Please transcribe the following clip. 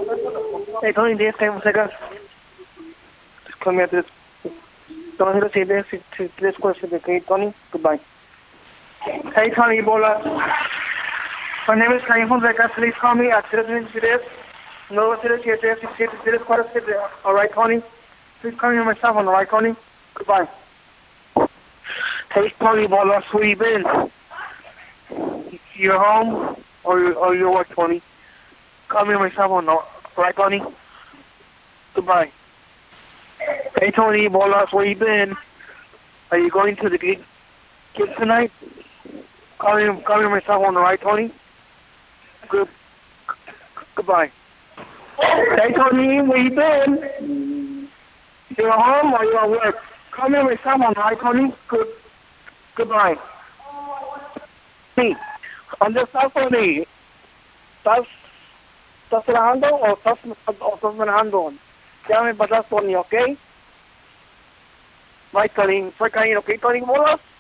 Hey, Tony, do you have time for a second? Just come here to this. Don't hit us here, to this question, okay, Tony? Goodbye. Hey, Tony Ebola. My name is Karim Fonseca. Please call me at 003 no 038 Alright, Tony? Please call me on my cell phone, alright, Tony? Goodbye. Hey, Tony Ebola, where you been? You're home? Or you're what, Tony? Call me on my cell phone, alright, Tony? Goodbye. Hey, Tony Ebola, where you been? Are you going to the gig tonight? Call me on my cell phone, alright, Tony? Goodbye. Hey, Tony, where you been? You're home or you're at work? Call me on my cell phone, alright, Tony? Goodbye. Hey, ¿dónde estás, Tony? ¿Estás trabajando o estás manejando? Llámame para atrás, Tony, ¿ok? Bye, Tony. Soy Caín, ¿ok, Tony? ¿Bolas?